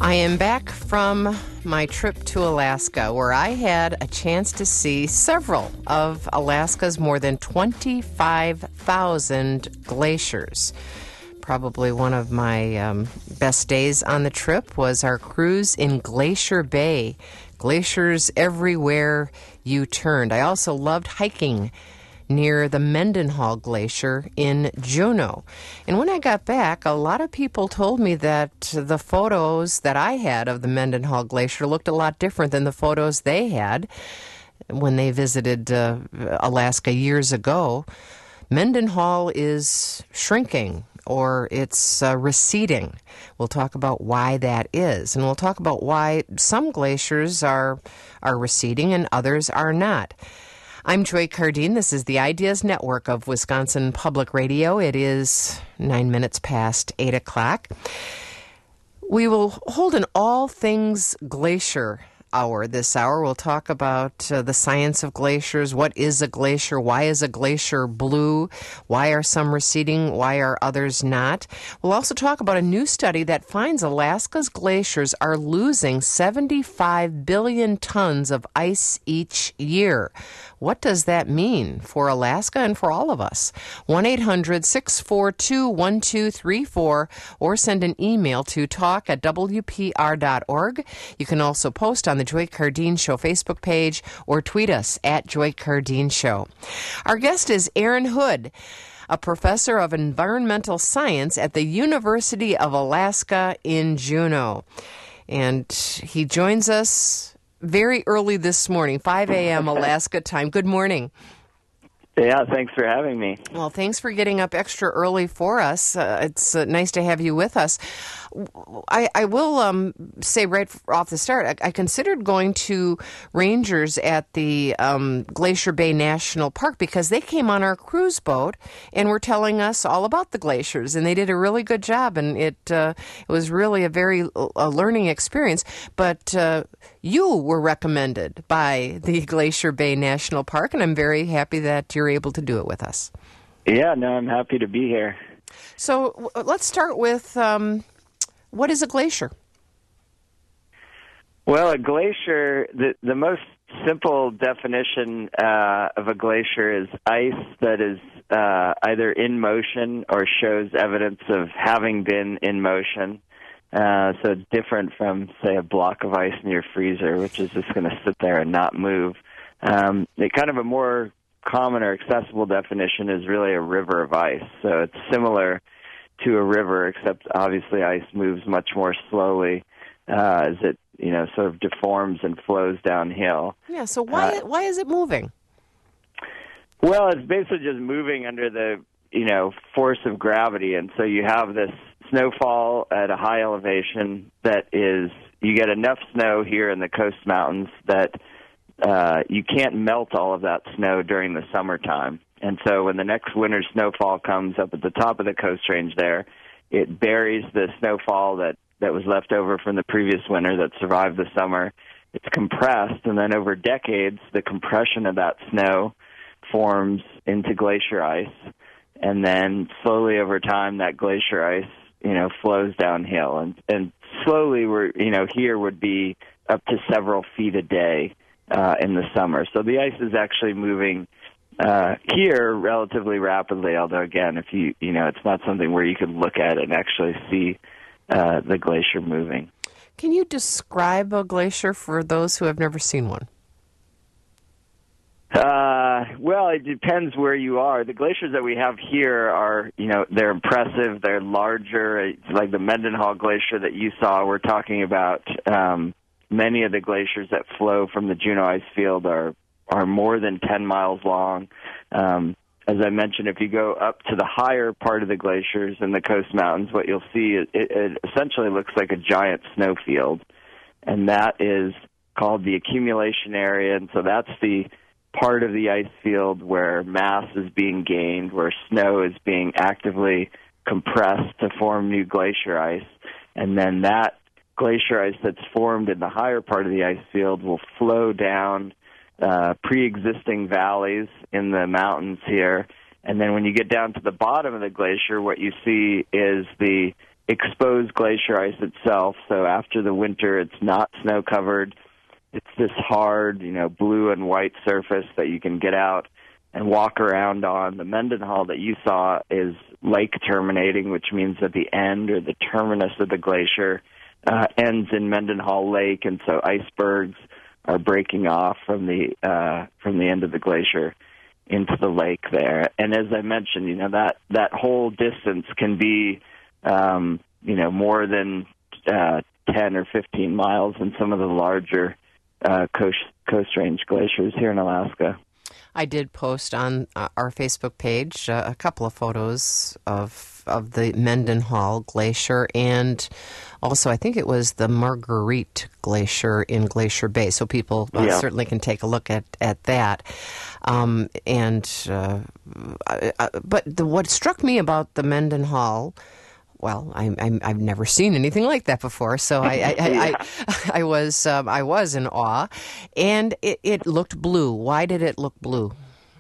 I am back from my trip to Alaska, where I had a chance to see several of Alaska's more than 25,000 glaciers. Probably one of my best days on the trip was our cruise in Glacier Bay. Glaciers everywhere you turned. I also loved hiking near the Mendenhall Glacier in Juneau. And when I got back, a lot of people told me that the photos that I had of the Mendenhall Glacier looked a lot different than the photos they had when they visited Alaska years ago. Mendenhall is shrinking, or it's receding. We'll talk about why that is, and we'll talk about why some glaciers are receding and others are not. I'm Joy Cardine. This is the Ideas Network of Wisconsin Public Radio. It is 9 minutes past 8 o'clock. We will hold an all things glacier hour this hour. We'll talk about the science of glaciers. What is a glacier? Why is a glacier blue? Why are some receding? Why are others not? We'll also talk about a new study that finds Alaska's glaciers are losing 75 billion tons of ice each year. What does that mean for Alaska and for all of us? 1-800-642-1234 or send an email to talk@wpr.org. You can also post on the Joy Cardine Show Facebook page or tweet us at Joy Cardine Show. Our guest is Aaron Hood, a professor of environmental science at the University of Alaska in Juneau. And he joins us very early this morning, 5 a.m. Alaska time. Good morning. Yeah, thanks for having me. Well, thanks for getting up extra early for us. It's nice to have you with us. I will say right off the start, I considered going to rangers at the Glacier Bay National Park because they came on our cruise boat and were telling us all about the glaciers, and they did a really good job, and it was really a very learning experience. But you were recommended by the Glacier Bay National Park, and I'm very happy that you're able to do it with us. Yeah, no, I'm happy to be here. So let's start with what is a glacier? Well, a glacier, the most simple definition of a glacier is ice that is either in motion or shows evidence of having been in motion. So it's different from, say, a block of ice in your freezer, which is just going to sit there and not move. Kind of a more common or accessible definition is really a river of ice. So it's similar to a river, except obviously ice moves much more slowly as it, sort of deforms and flows downhill. Yeah, so why is it moving? Well, it's basically just moving under the, force of gravity. And so you have this snowfall at a high elevation that is, you get enough snow here in the Coast Mountains that you can't melt all of that snow during the summertime. And so when the next winter snowfall comes up at the top of the Coast Range there, it buries the snowfall that was left over from the previous winter that survived the summer. It's compressed, and then over decades, the compression of that snow forms into glacier ice. And then slowly over time, that glacier ice, flows downhill. And slowly, here would be up to several feet a day in the summer. So the ice is actually moving here relatively rapidly, although, again, if it's not something where you can look at it and actually see the glacier moving. Can you describe a glacier for those who have never seen one? Well, it depends where you are. The glaciers that we have here are, they're impressive. They're larger. Like the Mendenhall Glacier that you saw, we're talking about many of the glaciers that flow from the Juneau ice field are more than 10 miles long. As I mentioned, if you go up to the higher part of the glaciers in the Coast Mountains, what you'll see is it essentially looks like a giant snowfield, and that is called the accumulation area, and so that's the part of the ice field where mass is being gained, where snow is being actively compressed to form new glacier ice, and then that glacier ice that's formed in the higher part of the ice field will flow down pre-existing valleys in the mountains here. And then when you get down to the bottom of the glacier, what you see is the exposed glacier ice itself. So after the winter, it's not snow covered. It's this hard, blue and white surface that you can get out and walk around on. The Mendenhall that you saw is lake terminating, which means that the end or the terminus of the glacier ends in Mendenhall Lake, and so icebergs are breaking off from the end of the glacier into the lake there. And as I mentioned, that whole distance can be more than 10 or 15 miles in some of the larger coast range glaciers here in Alaska. I did post on our Facebook page a couple of photos of the Mendenhall Glacier, and also I think it was the Marguerite Glacier in Glacier Bay. So people certainly can take a look at that. But what struck me about the Mendenhall, well, I've never seen anything like that before, so I was in awe, and it looked blue. Why did it look blue?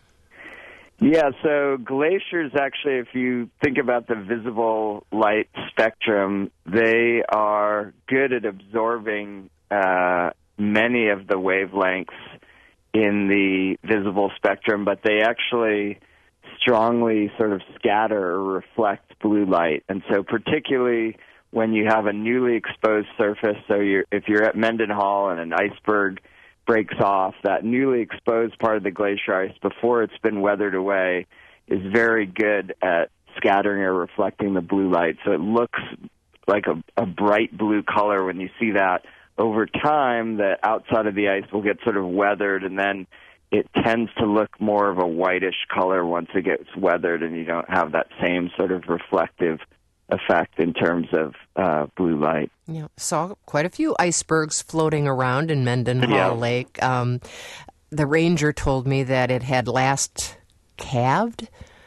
Yeah, so glaciers actually, if you think about the visible light spectrum, they are good at absorbing many of the wavelengths in the visible spectrum, but they actually strongly sort of scatter or reflect blue light. And so particularly when you have a newly exposed surface, so if you're at Mendenhall and an iceberg breaks off, that newly exposed part of the glacier ice before it's been weathered away is very good at scattering or reflecting the blue light. So it looks like a bright blue color when you see that. Over time, the outside of the ice will get sort of weathered, and then it tends to look more of a whitish color once it gets weathered, and you don't have that same sort of reflective effect in terms of blue light. Yeah, saw quite a few icebergs floating around in Mendenhall Lake. The ranger told me that it had last calved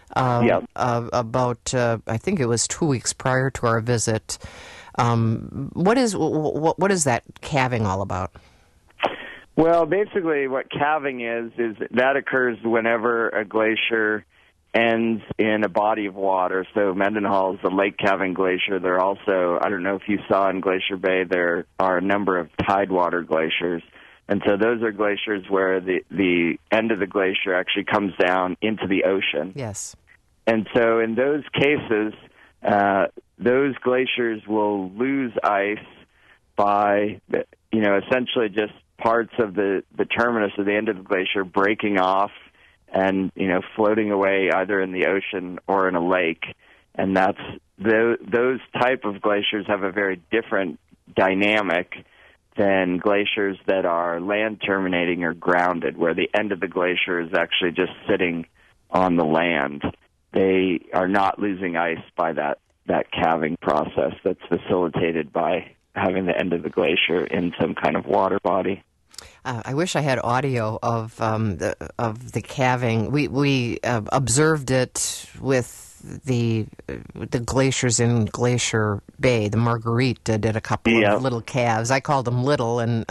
about, I think it was 2 weeks prior to our visit. What is that calving all about? Well, basically what calving is that occurs whenever a glacier ends in a body of water. So Mendenhall is a lake calving glacier. There are also, I don't know if you saw in Glacier Bay, there are a number of tidewater glaciers. And so those are glaciers where the end of the glacier actually comes down into the ocean. Yes. And so in those cases, those glaciers will lose ice by, essentially just parts of the terminus of the end of the glacier breaking off and, floating away either in the ocean or in a lake. And those type of glaciers have a very different dynamic than glaciers that are land terminating or grounded, where the end of the glacier is actually just sitting on the land. They are not losing ice by that calving process that's facilitated by having the end of the glacier in some kind of water body. I wish I had audio of the calving. We observed it with the glaciers in Glacier Bay. The Marguerite did a couple of little calves. I called them little, and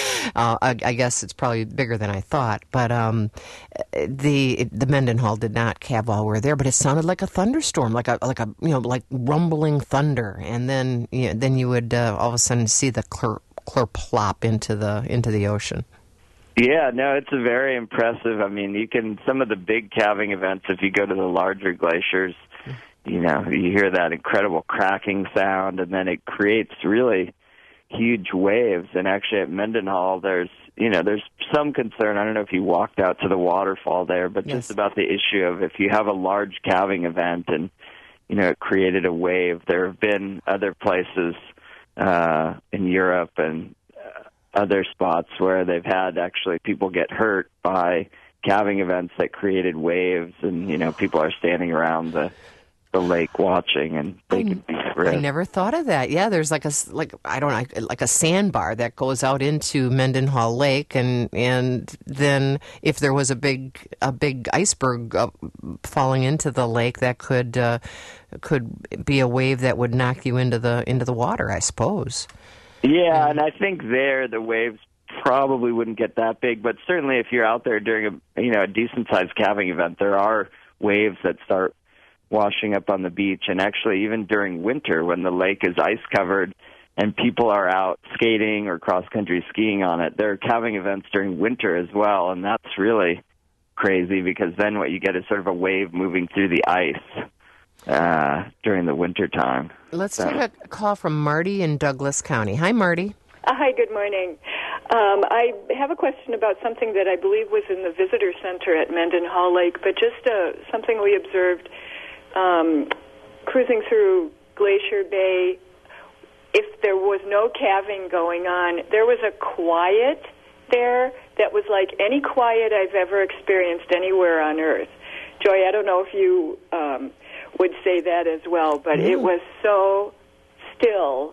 I guess it's probably bigger than I thought. But the Mendenhall did not calve while we were there. But it sounded like a thunderstorm, like rumbling thunder, and then you would all of a sudden see the plop into the oceon. Yeah, no, it's a very impressive. I mean, some of the big calving events, if you go to the larger glaciers, you hear that incredible cracking sound, and then it creates really huge waves. And actually at Mendenhall, there's some concern. I don't know if you walked out to the waterfall there, but just about the issue of if you have a large calving event and, it created a wave. There have been other places in Europe and other spots where they've had actually people get hurt by calving events that created waves, and people are standing around the lake watching, and they can be at risk. I never thought of that. Yeah, there's like a sandbar that goes out into Mendenhall Lake, and then if there was a big iceberg falling into the lake, that could be a wave that would knock you into the water, I suppose. Yeah, and I think the waves probably wouldn't get that big, but certainly if you're out there during a decent-sized calving event, there are waves that start washing up on the beach. And actually, even during winter, when the lake is ice-covered and people are out skating or cross-country skiing on it, there are calving events during winter as well, and that's really crazy because then what you get is sort of a wave moving through the ice during the winter time. Let's take a call from Marty in Douglas County. Hi, Marty. Hi, good morning. I have a question about something that I believe was in the visitor center at Mendenhall Lake, but just something we observed cruising through Glacier Bay. If there was no calving going on, there was a quiet there that was like any quiet I've ever experienced anywhere on Earth. Joy, I don't know if you would say that as well, but it was so still.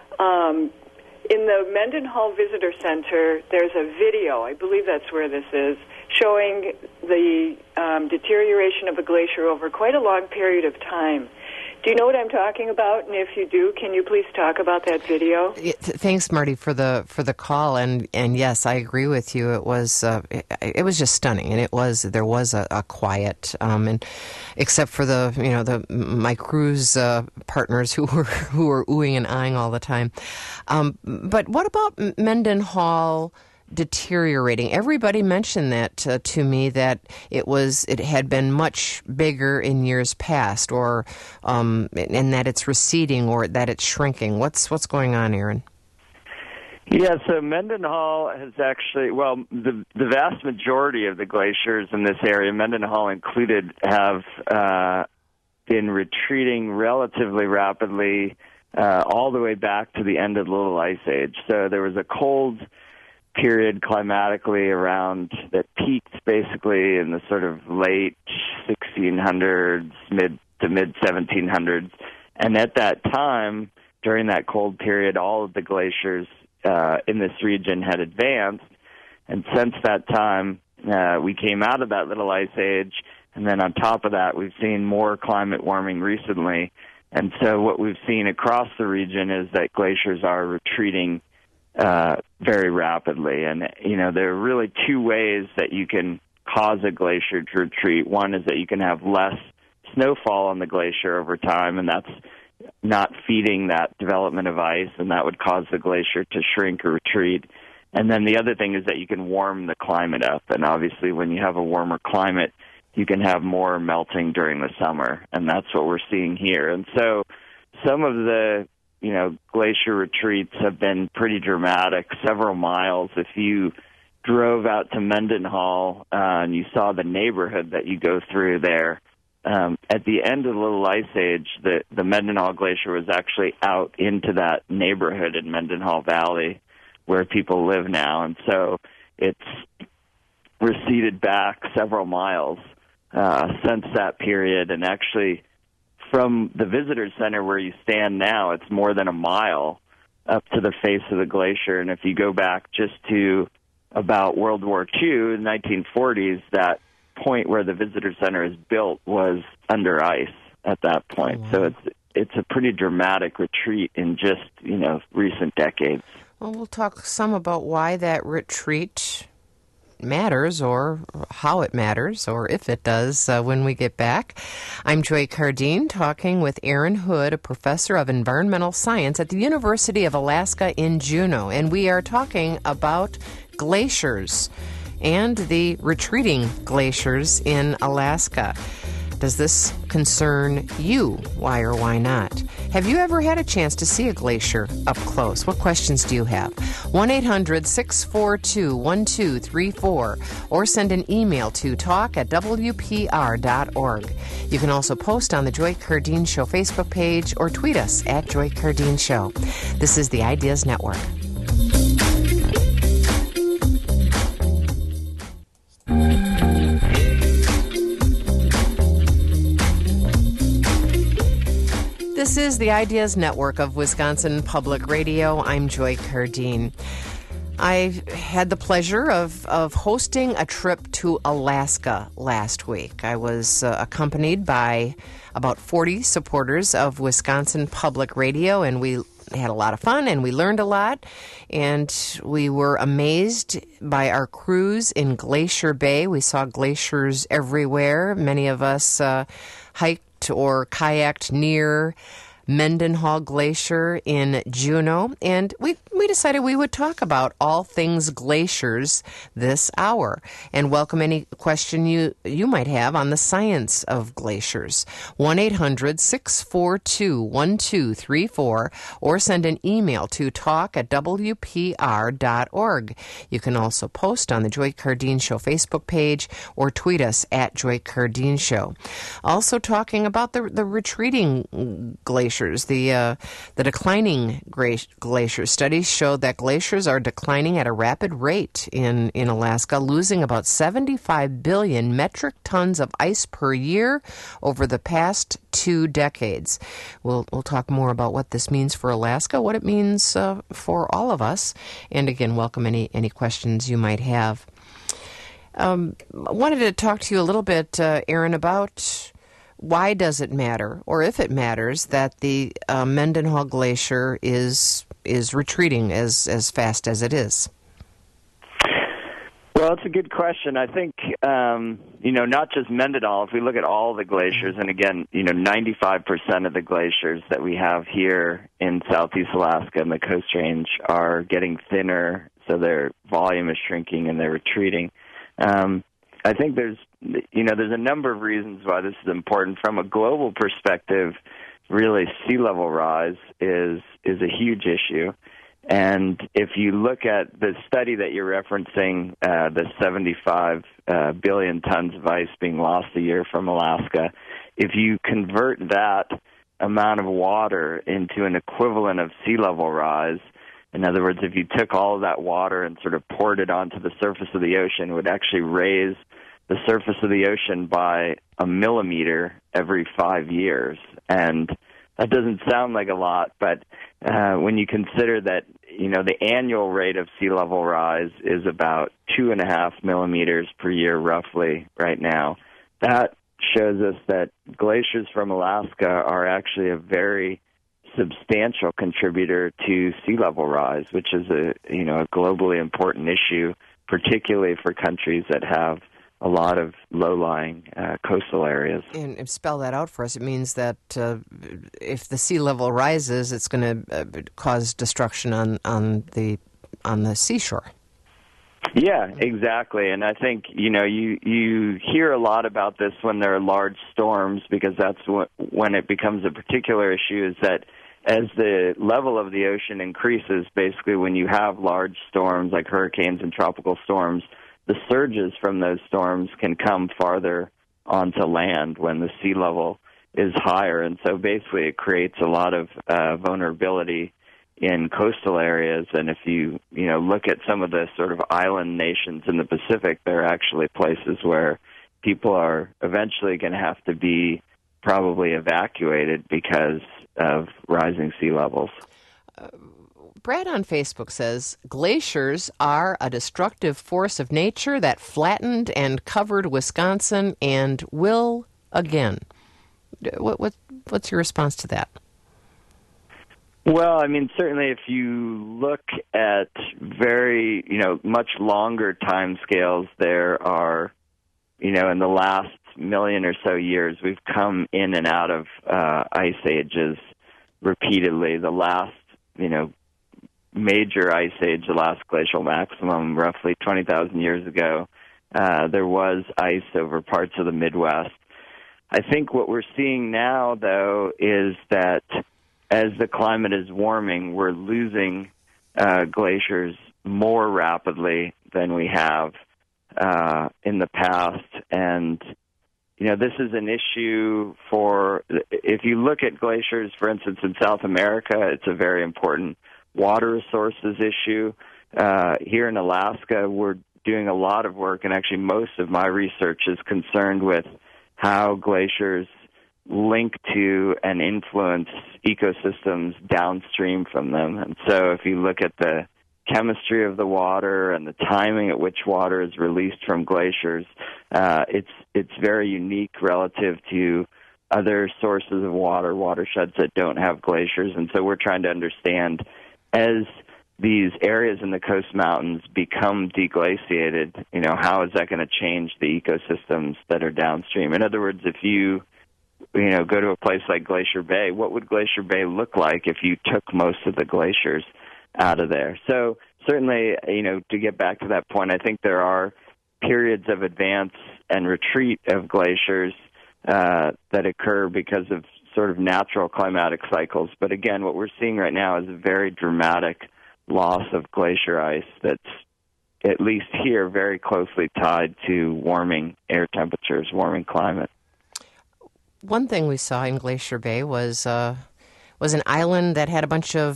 In the Mendenhall Visitor Center, there's a video, I believe that's where this is, showing the deterioration of a glacier over quite a long period of time. Do you know what I'm talking about? And if you do, can you please talk about that video? Thanks, Marty, for the call. And yes, I agree with you. It was just stunning, and there was a quiet, and except for my cruise partners who were oohing and eyeing all the time. But what about Mendenhall deteriorating? Everybody mentioned that to me, that it had been much bigger in years past, or and that it's receding or that it's shrinking. What's going on, Aaron? Yeah, so Mendenhall has actually, the vast majority of the glaciers in this area, Mendenhall included, have been retreating relatively rapidly all the way back to the end of the Little Ice Age. So there was a cold period climatically around that peaked basically in the sort of late 1600s, mid 1700s. And at that time, during that cold period, all of the glaciers in this region had advanced. And since that time, we came out of that Little Ice Age. And then on top of that, we've seen more climate warming recently. And so what we've seen across the region is that glaciers are retreating very rapidly. And, there are really two ways that you can cause a glacier to retreat. One is that you can have less snowfall on the glacier over time, and that's not feeding that development of ice, and that would cause the glacier to shrink or retreat. And then the other thing is that you can warm the climate up. And obviously when you have a warmer climate, you can have more melting during the summer, and that's what we're seeing here. And so some of the glacier retreats have been pretty dramatic, several miles. If you drove out to Mendenhall and you saw the neighborhood that you go through there, at the end of the Little Ice Age, the Mendenhall Glacier was actually out into that neighborhood in Mendenhall Valley where people live now. And so it's receded back several miles since that period, and actually from the visitor center where you stand now, it's more than a mile up to the face of the glacier. And if you go back just to about World War II, in the 1940s, that point where the visitor center is built was under ice at that point. Oh, wow. So it's a pretty dramatic retreat in just, recent decades. Well, we'll talk some about why that retreat matters, or how it matters, or if it does, when we get back. I'm Joy Cardine, talking with Aaron Hood, a professor of environmental science at the University of Alaska in Juneau, and we are talking about glaciers and the retreating glaciers in Alaska. Does this concern you? Why or why not? Have you ever had a chance to see a glacier up close? What questions do you have? 1-800-642-1234, or send an email to talk@wpr.org. You can also post on the Joy Cardine Show Facebook page or tweet us at Joy Cardine Show. This is the Ideas Network. This is the Ideas Network of Wisconsin Public Radio. I'm Joy Cardine. I had the pleasure of hosting a trip to Alaska last week. I was accompanied by about 40 supporters of Wisconsin Public Radio, and we had a lot of fun, and we learned a lot, and we were amazed by our cruise in Glacier Bay. We saw glaciers everywhere. Many of us hiked hiked or kayaked near Mendenhall Glacier in Juneau, and we decided we would talk about all things glaciers this hour and welcome any question you might have on the science of glaciers. 1-800-642-1234 or send an email to talk@wpr.org. You can also post on the Joy Cardine Show Facebook page or tweet us at Joy Cardine Show. Also talking about the retreating glaciers. The declining glaciers. Studies show that glaciers are declining at a rapid rate in Alaska, losing about 75 billion metric tons of ice per year over the past 2 decades. We'll talk more about what this means for Alaska, what it means for all of us, and again, welcome any questions you might have. I wanted to talk to you a little bit, Aaron, about why does it matter, or if it matters, that the Mendenhall Glacier is retreating as fast as it is? Well, it's a good question. I think, not just Mendenhall. If we look at all the glaciers, and again, 95% of the glaciers that we have here in Southeast Alaska and the Coast Range are getting thinner, so their volume is shrinking and they're retreating. I think there's a number of reasons why this is important. From a global perspective, really, sea level rise is a huge issue. And if you look at the study that you're referencing, the 75 billion tons of ice being lost a year from Alaska, if you convert that amount of water into an equivalent of sea level rise, in other words, if you took all of that water and sort of poured it onto the surface of the ocean, it would actually raise the surface of the ocean by 1 millimeter every 5 years. And that doesn't sound like a lot, but when you consider that, the annual rate of sea level rise is about 2.5 millimeters per year roughly right now, that shows us that glaciers from Alaska are actually a very substantial contributor to sea level rise, which is a globally important issue, particularly for countries that have a lot of low-lying coastal areas. And spell that out for us. It means that if the sea level rises, it's going to cause destruction on the seashore. Yeah, exactly. And I think, you hear a lot about this when there are large storms, because that's when it becomes a particular issue, is that as the level of the ocean increases, basically when you have large storms like hurricanes and tropical storms, the surges from those storms can come farther onto land when the sea level is higher. And so basically it creates a lot of vulnerability in coastal areas. And if you look at some of the sort of island nations in the Pacific, there are actually places where people are eventually going to have to be probably evacuated because of rising sea levels. Brad on Facebook says, glaciers are a destructive force of nature that flattened and covered Wisconsin and will again. What's your response to that? Well, certainly if you look at very, much longer time scales, there are, in the last million or so years, we've come in and out of ice ages repeatedly. The last, major ice age, the last glacial maximum, roughly 20,000 years ago, there was ice over parts of the Midwest. I think what we're seeing now, though, is that as the climate is warming, we're losing glaciers more rapidly than we have in the past. And, this is an issue for, if you look at glaciers, for instance, in South America, it's a very important water resources issue. Here in Alaska, we're doing a lot of work, and actually most of my research is concerned with how glaciers link to and influence ecosystems downstream from them. And so if you look at the chemistry of the water and the timing at which water is released from glaciers, it's very unique relative to other sources of water, watersheds that don't have glaciers. And so we're trying to understand, as these areas in the Coast Mountains become deglaciated, how is that going to change the ecosystems that are downstream? In other words, if you go to a place like Glacier Bay, what would Glacier Bay look like if you took most of the glaciers out of there? So certainly, to get back to that point, I think there are periods of advance and retreat of glaciers that occur because of sort of natural climatic cycles. But again, what we're seeing right now is a very dramatic loss of glacier ice that's, at least here, very closely tied to warming air temperatures, warming climate. One thing we saw in Glacier Bay was an island that had a bunch of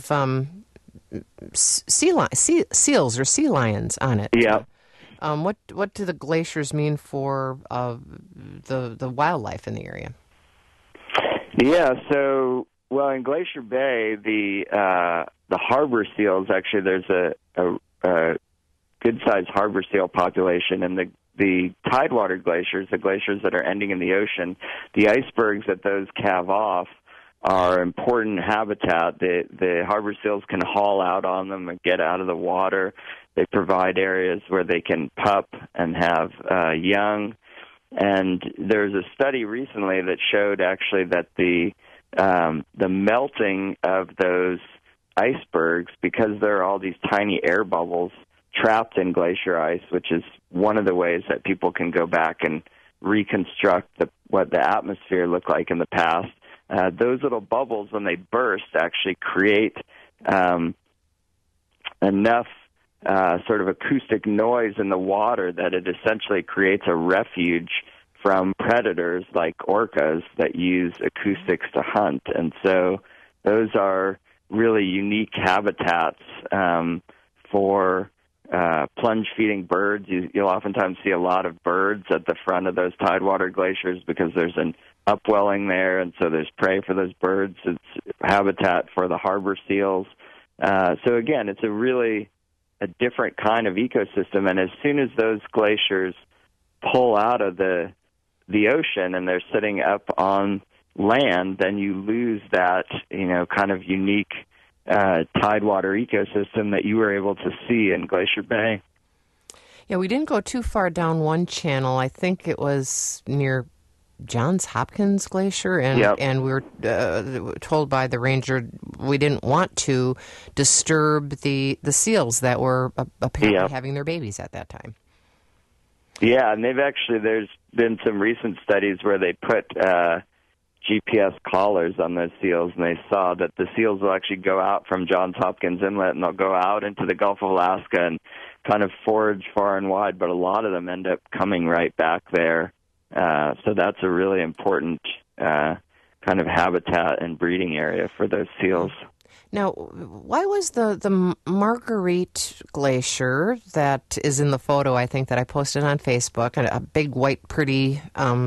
seals or sea lions on it. Yeah. What do the glaciers mean for the wildlife in the area? Yeah, so in Glacier Bay, the harbor seals, actually, there's a good-sized harbor seal population, and the tidewater glaciers, the glaciers that are ending in the ocean, the icebergs that those calve off are important habitat. The harbor seals can haul out on them and get out of the water. They provide areas where they can pup and have young. And there's a study recently that showed actually that the melting of those icebergs, because there are all these tiny air bubbles trapped in glacier ice, which is one of the ways that people can go back and reconstruct what the atmosphere looked like in the past. Those little bubbles, when they burst, actually create enough sort of acoustic noise in the water that it essentially creates a refuge from predators like orcas that use acoustics to hunt. And so those are really unique habitats for plunge-feeding birds. You'll oftentimes see a lot of birds at the front of those tidewater glaciers because there's an upwelling there, and so there's prey for those birds. It's habitat for the harbor seals. So again, it's a different kind of ecosystem, and as soon as those glaciers pull out of the ocean and they're sitting up on land, then you lose that, kind of unique tidewater ecosystem that you were able to see in Glacier Bay. Yeah, we didn't go too far down one channel. I think it was near Johns Hopkins Glacier, and we were told by the ranger we didn't want to disturb the seals that were apparently having their babies at that time. Yeah, and there's been some recent studies where they put GPS collars on those seals, and they saw that the seals will actually go out from Johns Hopkins Inlet, and they'll go out into the Gulf of Alaska and kind of forage far and wide, but a lot of them end up coming right back there. So that's a really important kind of habitat and breeding area for those seals. Now, why was the Marguerite Glacier that is in the photo, I think, that I posted on Facebook, a big, white, pretty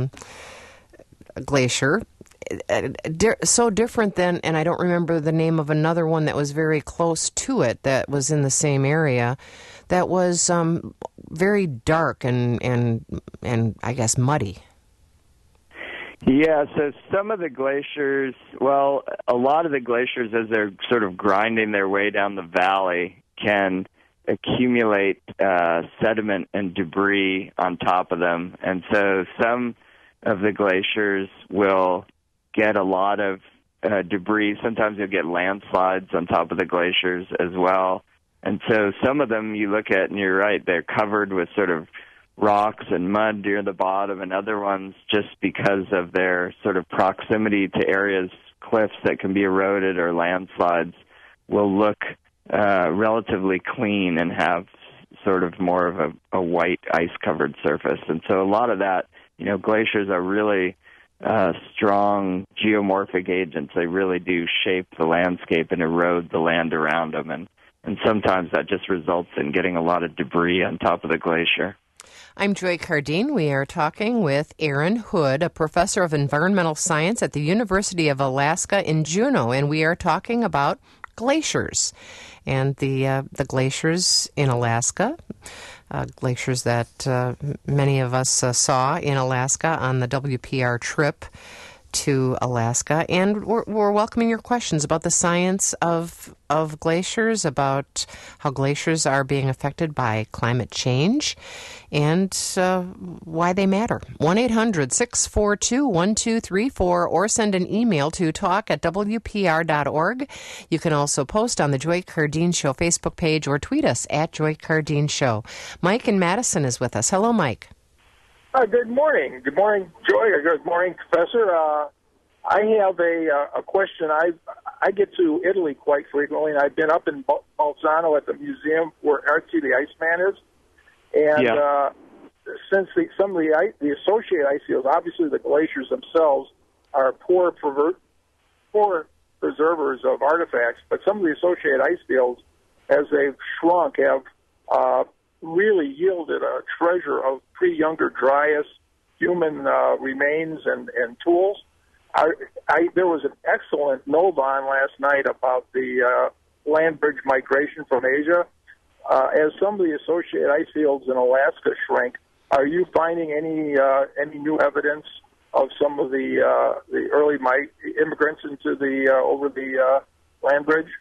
glacier, so different than, and I don't remember the name of another one that was very close to it that was in the same area, that was very dark and I guess muddy. Yeah, so some of the glaciers, a lot of the glaciers, as they're sort of grinding their way down the valley, can accumulate sediment and debris on top of them. And so some of the glaciers will get a lot of debris. Sometimes you'll get landslides on top of the glaciers as well. And so some of them you look at, and you're right, they're covered with sort of rocks and mud near the bottom, and other ones, just because of their sort of proximity to areas, cliffs that can be eroded or landslides, will look relatively clean and have sort of more of a white ice-covered surface. And so a lot of that, glaciers are really strong geomorphic agents. They really do shape the landscape and erode the land around them, and sometimes that just results in getting a lot of debris on top of the glacier. I'm Joy Cardine. We are talking with Aaron Hood, a professor of environmental science at the University of Alaska in Juneau, and we are talking about glaciers and the glaciers in Alaska, glaciers that many of us saw in Alaska on the WPR trip to Alaska, and we're welcoming your questions about the science of glaciers, about how glaciers are being affected by climate change, and why they matter. 1-800-642-1234, or send an email to talk@wpr.org. You can also post on the Joy Cardeen Show Facebook page or tweet us at Joy Cardeen Show. Mike in Madison is with us. Hello, Mike. Good morning. Good morning, Joy. Good morning, Professor. I have a question. I get to Italy quite frequently, and I've been up in Bolzano at the museum where Archie the Iceman is. And since some of the associated ice fields, obviously the glaciers themselves are poor preservers of artifacts, but some of the associated ice fields, as they've shrunk, have really yielded a treasure of pre-Younger Dryas human remains and tools. There was an excellent Novon last night about the land bridge migration from Asia. As some of the associated ice fields in Alaska shrink, are you finding any new evidence of some of the early immigrants into over the land bridge?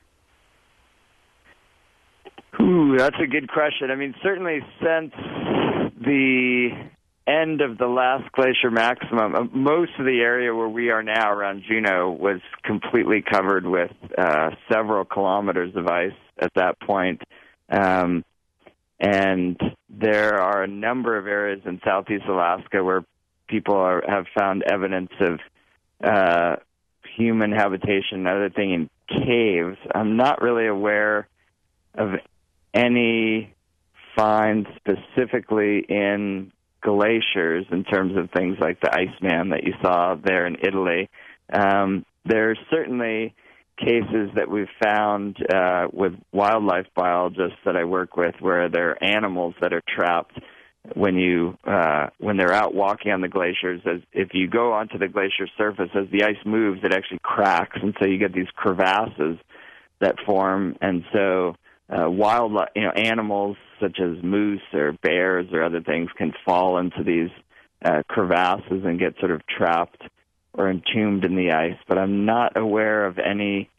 Ooh, that's a good question. I mean, certainly since the end of the last glacier maximum, most of the area where we are now around Juneau was completely covered with several kilometers of ice at that point. And there are a number of areas in southeast Alaska where people have found evidence of human habitation and other thing in caves. I'm not really aware of any finds specifically in glaciers in terms of things like the Iceman that you saw there in Italy. There are certainly cases that we've found with wildlife biologists that I work with where there are animals that are trapped when they're out walking on the glaciers. If you go onto the glacier surface, as the ice moves, it actually cracks, and so you get these crevasses that form, and so wildlife, animals such as moose or bears or other things can fall into these crevasses and get sort of trapped or entombed in the ice. But I'm not aware of any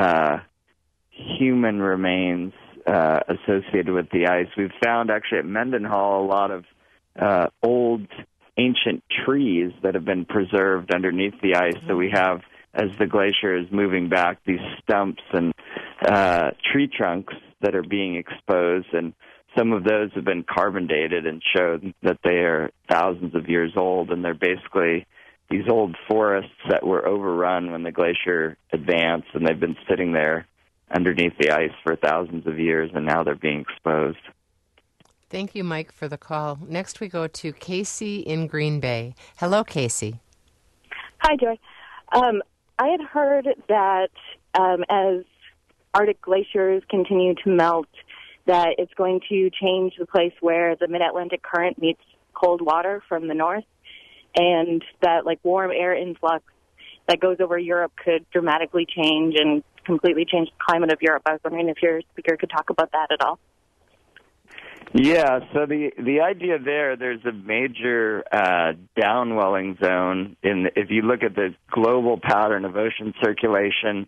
human remains associated with the ice. We've found actually at Mendenhall a lot of old ancient trees that have been preserved underneath the ice. So we have, as the glacier is moving back, these stumps and tree trunks that are being exposed, and some of those have been carbon dated and showed that they are thousands of years old, and they're basically these old forests that were overrun when the glacier advanced, and they've been sitting there underneath the ice for thousands of years, and now they're being exposed. Thank you, Mike, for the call. Next we go to Casey in Green Bay. Hello, Casey. Hi, Joy. I had heard that as Arctic glaciers continue to melt, that it's going to change the place where the mid-Atlantic current meets cold water from the north, and that warm air influx that goes over Europe could dramatically change and completely change the climate of Europe. I was wondering if your speaker could talk about that at all. Yeah, so the idea there's a major downwelling zone. If you look at the global pattern of ocean circulation,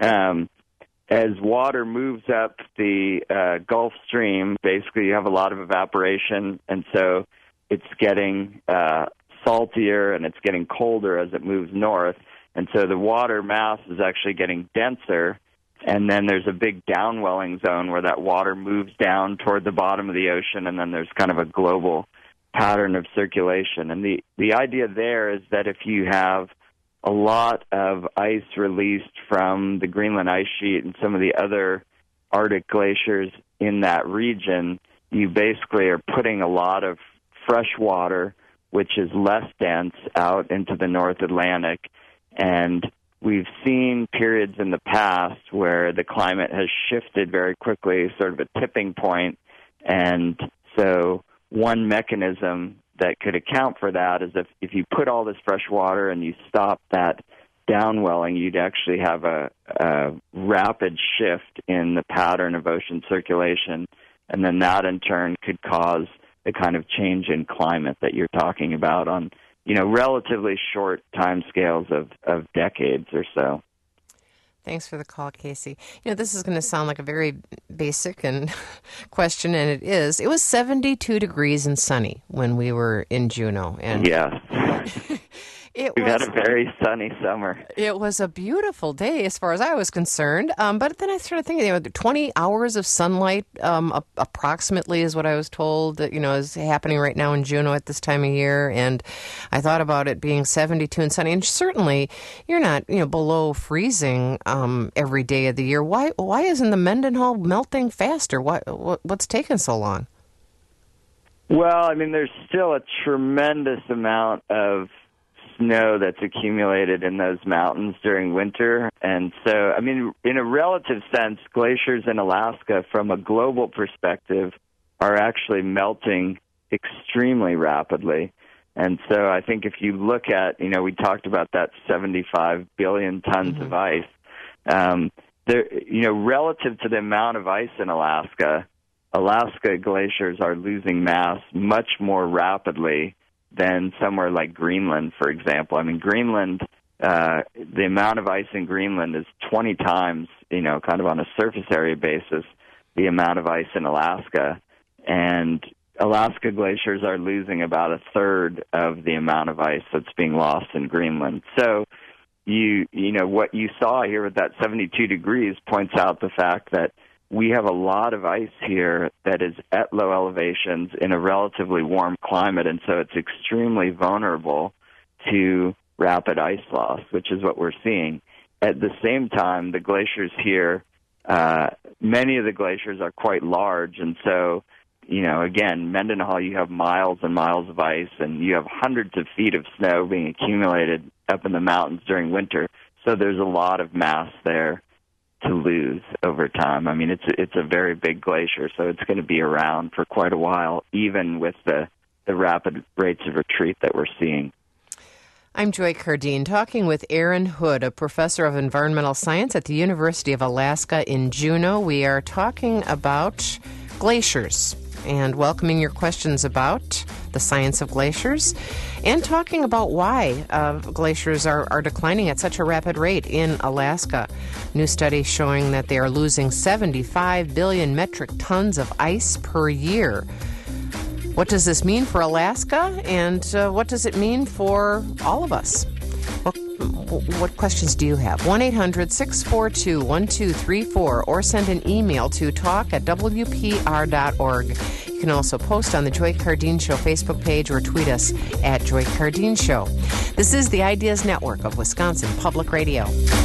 as water moves up the Gulf Stream, basically you have a lot of evaporation, and so it's getting saltier and it's getting colder as it moves north, and so the water mass is actually getting denser, and then there's a big downwelling zone where that water moves down toward the bottom of the ocean, and then there's kind of a global pattern of circulation. And the idea there is that if you have a lot of ice released from the Greenland ice sheet and some of the other Arctic glaciers in that region, you basically are putting a lot of fresh water, which is less dense, out into the North Atlantic. And we've seen periods in the past where the climate has shifted very quickly, sort of a tipping point. And so one mechanism that could account for that is if you put all this fresh water and you stop that downwelling, you'd actually have a rapid shift in the pattern of ocean circulation, and then that in turn could cause the kind of change in climate that you're talking about on relatively short timescales of decades or so. Thanks for the call, Casey. This is going to sound like a very basic and question, and it is. It was 72 degrees and sunny when we were in Juneau. And yeah. We've had a very sunny summer. It was a beautiful day as far as I was concerned. But then I started thinking, 20 hours of sunlight approximately is what I was told that, is happening right now in Juneau at this time of year. And I thought about it being 72 and sunny. And certainly you're not, below freezing every day of the year. Why isn't the Mendenhall melting faster? What's taking so long? Well, there's still a tremendous amount of snow that's accumulated in those mountains during winter. And so, in a relative sense, glaciers in Alaska, from a global perspective, are actually melting extremely rapidly. And so I think if you look at, we talked about that 75 billion tons of ice, relative to the amount of ice in Alaska glaciers are losing mass much more rapidly than somewhere like Greenland, for example. Greenland, the amount of ice in Greenland is 20 times, kind of on a surface area basis, the amount of ice in Alaska. And Alaska glaciers are losing about a third of the amount of ice that's being lost in Greenland. So, what you saw here with that 72 degrees points out the fact that we have a lot of ice here that is at low elevations in a relatively warm climate, and so it's extremely vulnerable to rapid ice loss, which is what we're seeing. At the same time, the glaciers here, many of the glaciers are quite large, and so, again, Mendenhall, you have miles and miles of ice, and you have hundreds of feet of snow being accumulated up in the mountains during winter, so there's a lot of mass there to lose over time. It's a very big glacier, so it's going to be around for quite a while, even with the rapid rates of retreat that we're seeing. I'm Joy Cardine, talking with Aaron Hood, a professor of environmental science at the University of Alaska in Juneau. We are talking about glaciers and welcoming your questions about the science of glaciers and talking about why glaciers are declining at such a rapid rate in Alaska. New study showing that they are losing 75 billion metric tons of ice per year. What does this mean for Alaska, and what does it mean for all of us? What questions do you have? 1-800-642-1234 or send an email to talk@wpr.org. You can also post on the Joy Cardine Show Facebook page or tweet us at Joy Cardine Show. This is the Ideas Network of Wisconsin Public Radio.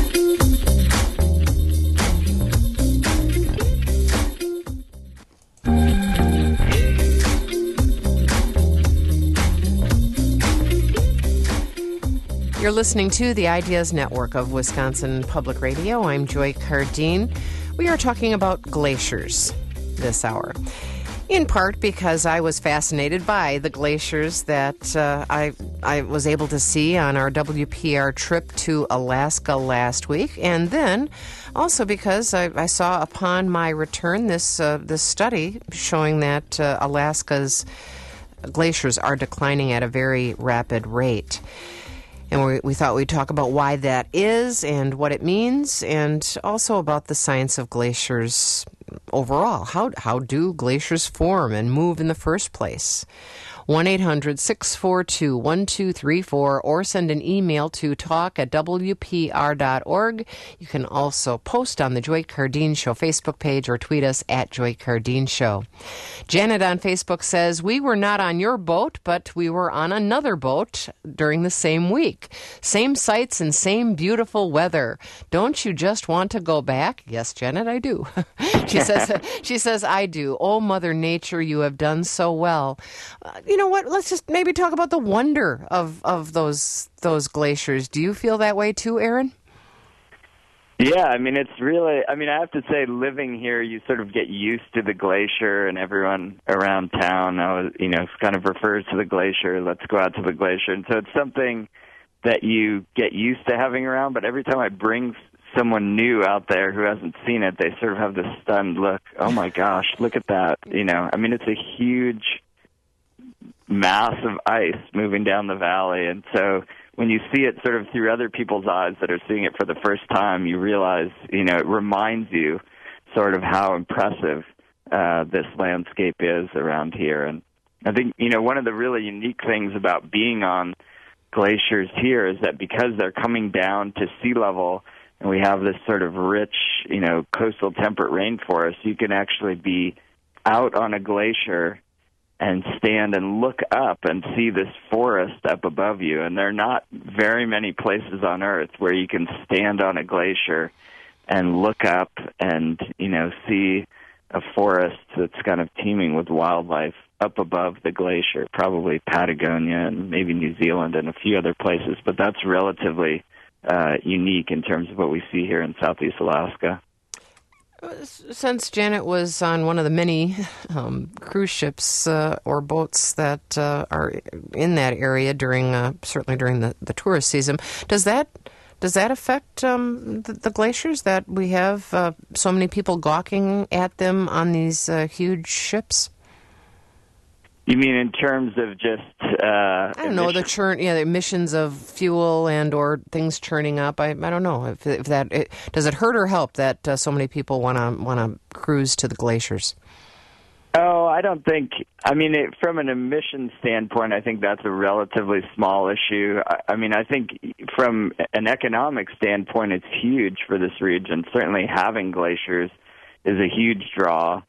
You're listening to the Ideas Network of Wisconsin Public Radio. I'm Joy Cardine. We are talking about glaciers this hour, in part because I was fascinated by the glaciers that I was able to see on our WPR trip to Alaska last week, and then also because I saw upon my return this study showing that Alaska's glaciers are declining at a very rapid rate. And we thought we'd talk about why that is and what it means, and also about the science of glaciers overall. How do glaciers form and move in the first place? 1-800-642-1234 or send an email to talk@wpr.org. You can also post on the Joy Cardine Show Facebook page or tweet us at Joy Cardine Show. Janet on Facebook says, "We were not on your boat, but we were on another boat during the same week. Same sights and same beautiful weather. Don't you just want to go back?" Yes, Janet, I do. She says, "I do. Oh, Mother Nature, you have done so well." You know what? Let's just maybe talk about the wonder of those glaciers. Do you feel that way too, Aaron? Yeah, it's really, I have to say, living here, you sort of get used to the glacier, and everyone around town, kind of refers to the glacier, let's go out to the glacier. And so it's something that you get used to having around, but every time I bring someone new out there who hasn't seen it, they sort of have this stunned look. Oh my gosh, look at that. It's a huge mass of ice moving down the valley. And so when you see it sort of through other people's eyes that are seeing it for the first time, you realize, it reminds you sort of how impressive this landscape is around here. And I think, one of the really unique things about being on glaciers here is that because they're coming down to sea level and we have this sort of rich, coastal temperate rainforest, you can actually be out on a glacier and stand and look up and see this forest up above you. And there are not very many places on Earth where you can stand on a glacier and look up and, see a forest that's kind of teeming with wildlife up above the glacier, probably Patagonia and maybe New Zealand and a few other places. But that's relatively unique in terms of what we see here in Southeast Alaska. Since Janet was on one of the many cruise ships or boats that are in that area certainly during the tourist season, does that affect the glaciers that we have so many people gawking at them on these huge ships? You mean in terms of just I don't know, the emissions of fuel and or things churning up. I don't know if that does it hurt or help that so many people want to cruise to the glaciers. Oh, I don't think. I mean, from an emission standpoint, I think that's a relatively small issue. I think from an economic standpoint, it's huge for this region. Certainly, having glaciers is a huge draw.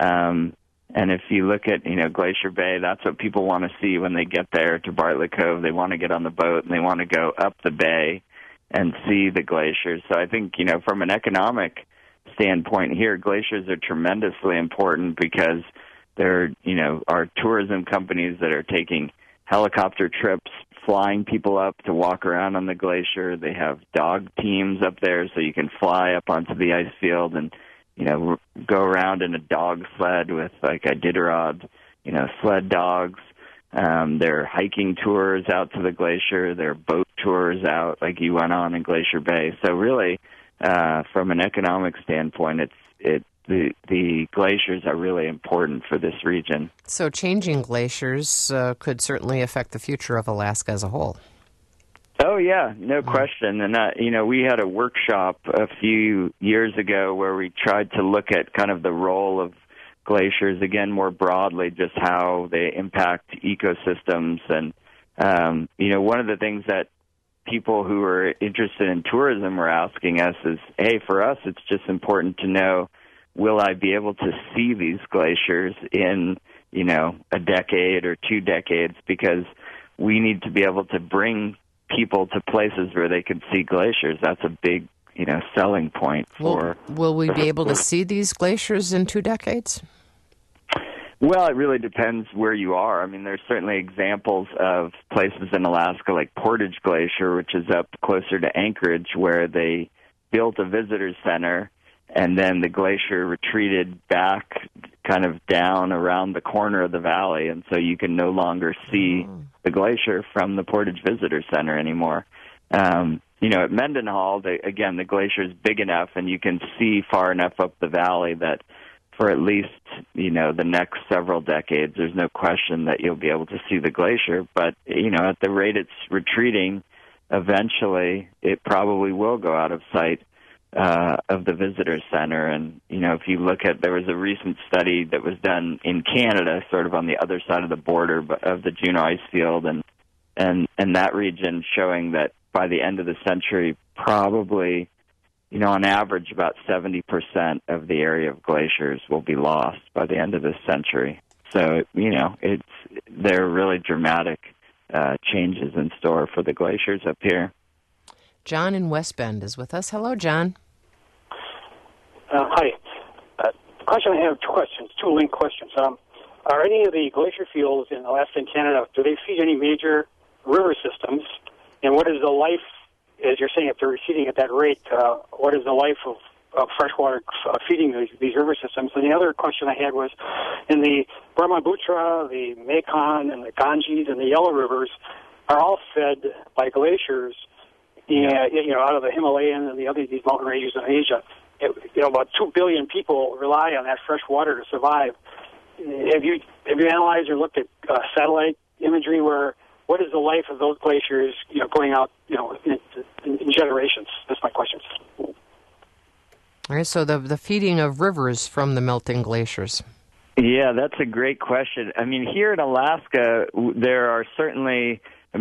And if you look at, Glacier Bay, that's what people want to see when they get there to Bartlett Cove. They want to get on the boat and they want to go up the bay and see the glaciers. So I think, from an economic standpoint here, glaciers are tremendously important because there, are tourism companies that are taking helicopter trips, flying people up to walk around on the glacier. They have dog teams up there so you can fly up onto the ice field and go around in a dog sled with like Iditarod, sled dogs. There are hiking tours out to the glacier. There are boat tours out like you went on in Glacier Bay. So really, from an economic standpoint, the glaciers are really important for this region. So changing glaciers could certainly affect the future of Alaska as a whole. Oh, yeah, no question. And, we had a workshop a few years ago where we tried to look at kind of the role of glaciers, again, more broadly, just how they impact ecosystems. And, one of the things that people who are interested in tourism were asking us is, hey, for us, it's just important to know, will I be able to see these glaciers in, a decade or 2 decades? Because we need to be able to bring people to places where they can see glaciers. That's a big, selling point for... Will we be able to see these glaciers in 2 decades? Well, it really depends where you are. I mean, there's certainly examples of places in Alaska like Portage Glacier, which is up closer to Anchorage, where they built a visitor center and then the glacier retreated back kind of down around the corner of the valley, and so you can no longer see the glacier from the Portage Visitor Center anymore. At Mendenhall, the glacier is big enough and you can see far enough up the valley that for at least, the next several decades, there's no question that you'll be able to see the glacier. But, at the rate it's retreating, eventually it probably will go out of sight of the visitor center. And, if you look at, there was a recent study that was done in Canada, sort of on the other side of the border of the Juneau ice field, and that region showing that by the end of the century, probably, on average, about 70% of the area of glaciers will be lost by the end of this century. So, there are really dramatic changes in store for the glaciers up here. John in West Bend is with us. Hello, John. Hi. The question I have, 2 questions, 2 linked questions. Are any of the glacier fields in Alaska and Canada, do they feed any major river systems? And what is the life, as you're saying, if they're receding at that rate, what is the life of freshwater feeding these river systems? And the other question I had was, in the Brahmaputra, the Mekong, and the Ganges, and the Yellow Rivers are all fed by glaciers, out of the Himalayan and these mountain ranges in Asia. About 2 billion people rely on that fresh water to survive. Have you analyzed or looked at satellite imagery where what is the life of those glaciers, going out, in generations? That's my question. All right, so the feeding of rivers from the melting glaciers. Yeah, that's a great question. I mean, here in Alaska, there are certainly,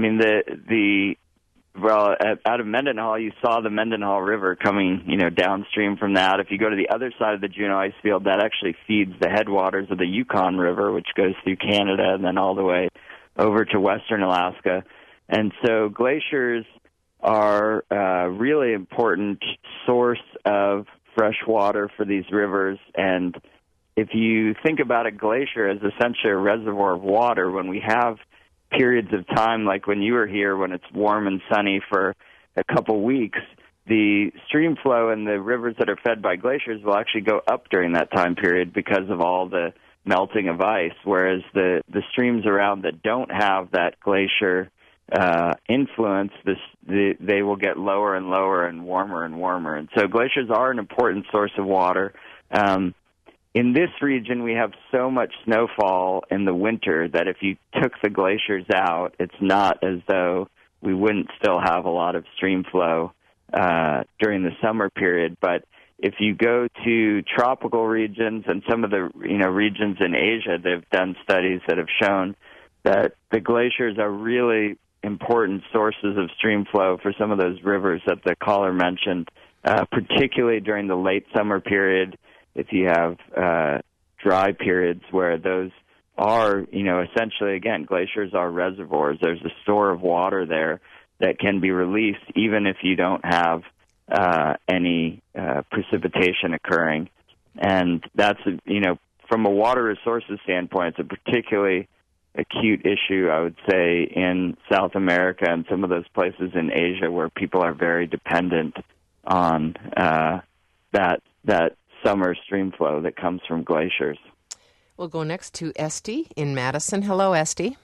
out of Mendenhall, you saw the Mendenhall River coming, downstream from that. If you go to the other side of the Juneau Ice Field, that actually feeds the headwaters of the Yukon River, which goes through Canada and then all the way over to western Alaska. And so glaciers are a really important source of fresh water for these rivers. And if you think about a glacier as essentially a reservoir of water, when we have periods of time like when you were here, when it's warm and sunny for a couple weeks, the stream flow in the rivers that are fed by glaciers will actually go up during that time period because of all the melting of ice, whereas the streams around that don't have that glacier influence, they will get lower and lower and warmer and warmer. And so glaciers are an important source of water. In this region, we have so much snowfall in the winter that if you took the glaciers out, it's not as though we wouldn't still have a lot of stream flow during the summer period. But if you go to tropical regions and some of the regions in Asia, they've done studies that have shown that the glaciers are really important sources of stream flow for some of those rivers that the caller mentioned, particularly during the late summer period. If you have dry periods where those are, essentially, again, glaciers are reservoirs. There's a store of water there that can be released even if you don't have any precipitation occurring. And that's, from a water resources standpoint, it's a particularly acute issue, I would say, in South America and some of those places in Asia where people are very dependent on that summer stream flow that comes from glaciers. We'll go next to Esty in Madison. Hello, Esty.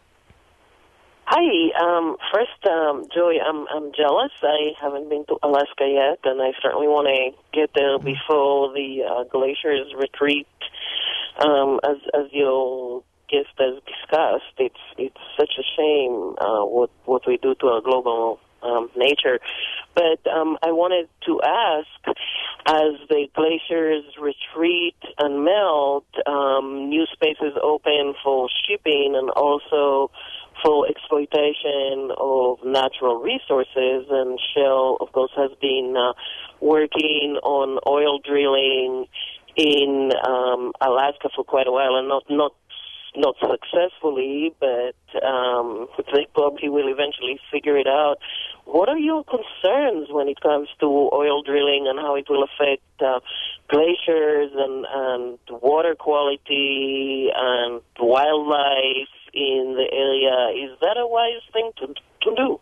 Hi. First, Joey, I'm jealous. I haven't been to Alaska yet, and I certainly want to get there before the glaciers retreat. As your guest has discussed, it's such a shame what we do to our global nature. But I wanted to ask, as the glaciers retreat and melt, new spaces open for shipping and also for exploitation of natural resources. And Shell, of course, has been working on oil drilling in Alaska for quite a while, and not successfully, but they probably will eventually figure it out. What are your concerns when it comes to oil drilling and how it will affect glaciers and water quality and wildlife in the area? Is that a wise thing to do?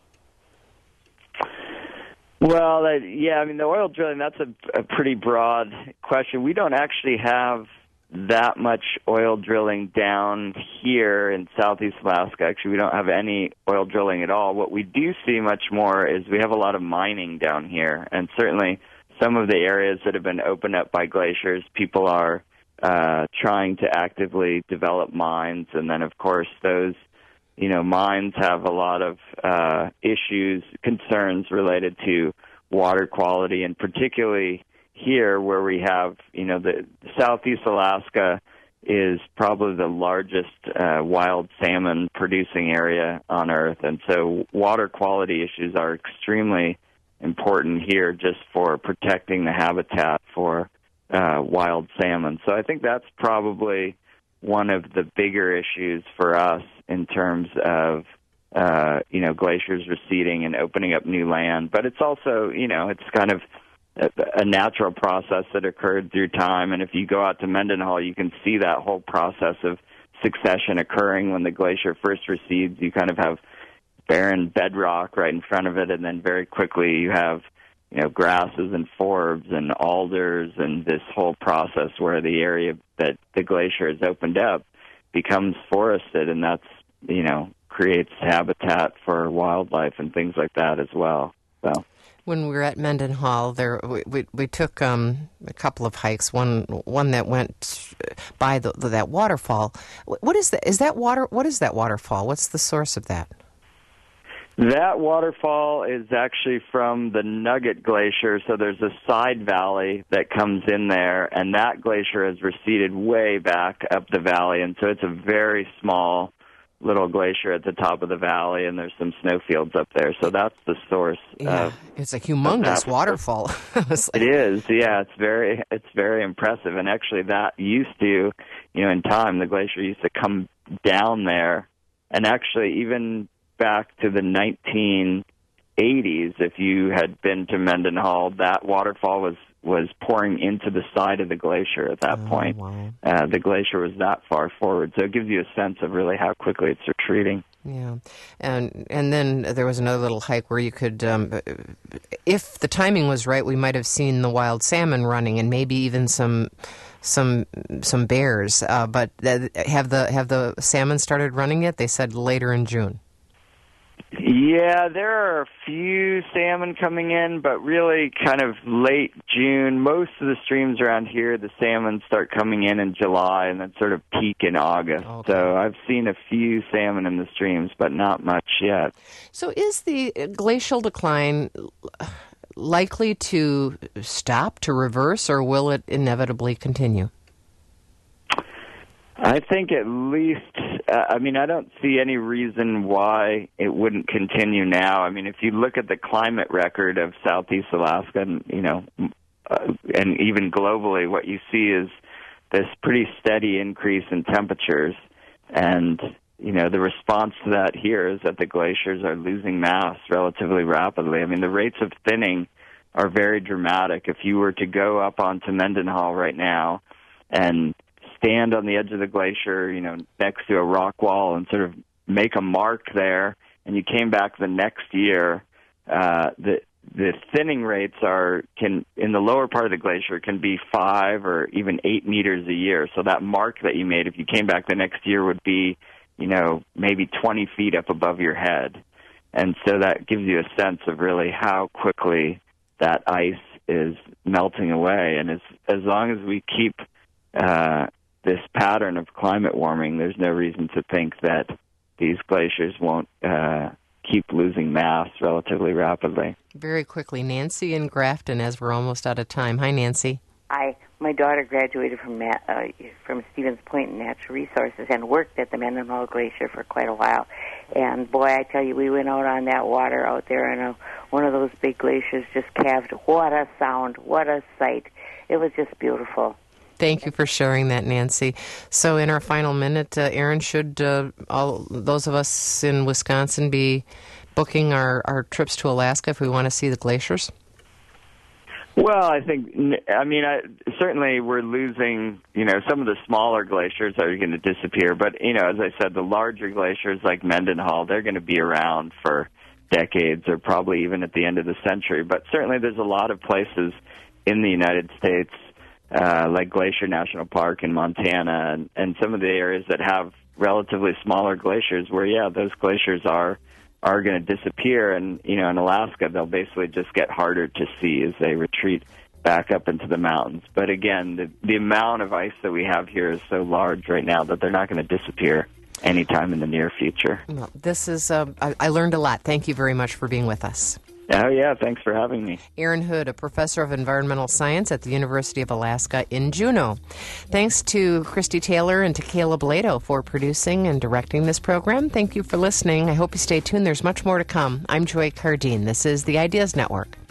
Well, the oil drilling, that's a pretty broad question. We don't actually have that much oil drilling down here in southeast Alaska. Actually, we don't have any oil drilling at all. What we do see much more is we have a lot of mining down here, and certainly some of the areas that have been opened up by glaciers, people are trying to actively develop mines, and then, of course, those mines have a lot of issues, concerns related to water quality, and particularly here where we have, the southeast Alaska is probably the largest wild salmon producing area on Earth. And so water quality issues are extremely important here just for protecting the habitat for wild salmon. So I think that's probably one of the bigger issues for us in terms of, glaciers receding and opening up new land. But it's also, it's kind of a natural process that occurred through time. And if you go out to Mendenhall, you can see that whole process of succession occurring. When the glacier first recedes, you kind of have barren bedrock right in front of it, and then very quickly you have, grasses and forbs and alders, and this whole process where the area that the glacier has opened up becomes forested, and that's, creates habitat for wildlife and things like that as well. So When we were at Mendenhall, we took a couple of hikes. One that went by that waterfall. What is that? Is that water? What is that waterfall? What's the source of that? That waterfall is actually from the Nugget Glacier, so there's a side valley that comes in there, and that glacier has receded way back up the valley, and so it's a very small little glacier at the top of the valley, and there's some snowfields up there, so that's the source. Yeah, it's a humongous waterfall. It is, yeah, it's very impressive, and actually that used to, in time, the glacier used to come down there, and actually even back to the 1980s, if you had been to Mendenhall, that waterfall was pouring into the side of the glacier at that point. Wow. The glacier was that far forward, so it gives you a sense of really how quickly it's retreating. Yeah, and then there was another little hike where you could, if the timing was right, we might have seen the wild salmon running, and maybe even some bears. But have the salmon started running yet? They said later in June. Yeah, there are a few salmon coming in, but really kind of late June. Most of the streams around here, the salmon start coming in July and then sort of peak in August. Okay. So I've seen a few salmon in the streams, but not much yet. So is the glacial decline likely to stop, to reverse, or will it inevitably continue? I think at least, I don't see any reason why it wouldn't continue now. I mean, if you look at the climate record of Southeast Alaska, and even globally, what you see is this pretty steady increase in temperatures. And, the response to that here is that the glaciers are losing mass relatively rapidly. I mean, the rates of thinning are very dramatic. If you were to go up onto Mendenhall right now and stand on the edge of the glacier, next to a rock wall and sort of make a mark there, and you came back the next year, the thinning rates in the lower part of the glacier can be 5 or even 8 meters a year. So that mark that you made, if you came back the next year, would be, maybe 20 feet up above your head. And so that gives you a sense of really how quickly that ice is melting away. And as long as we keep this pattern of climate warming, there's no reason to think that these glaciers won't keep losing mass relatively rapidly. Very quickly, Nancy in Grafton, as we're almost out of time. Hi, Nancy. Hi. My daughter graduated from Stevens Point in Natural Resources and worked at the Mendenhall Glacier for quite a while. And boy, I tell you, we went out on that water out there, and one of those big glaciers just calved. What a sound! What a sight! It was just beautiful. Thank you for sharing that, Nancy. So in our final minute, Aaron, should all those of us in Wisconsin be booking our trips to Alaska if we want to see the glaciers? Well, certainly we're losing, some of the smaller glaciers are going to disappear. But, as I said, the larger glaciers like Mendenhall, they're going to be around for decades or probably even at the end of the century. But certainly there's a lot of places in the United States like Glacier National Park in Montana and some of the areas that have relatively smaller glaciers where, those glaciers are going to disappear. And, in Alaska, they'll basically just get harder to see as they retreat back up into the mountains. But again, the amount of ice that we have here is so large right now that they're not going to disappear anytime in the near future. Well, this is, I learned a lot. Thank you very much for being with us. Oh, yeah, thanks for having me. Aaron Hood, a professor of environmental science at the University of Alaska in Juneau. Thanks to Christy Taylor and to Caleb Lado for producing and directing this program. Thank you for listening. I hope you stay tuned. There's much more to come. I'm Joy Cardine. This is the Ideas Network.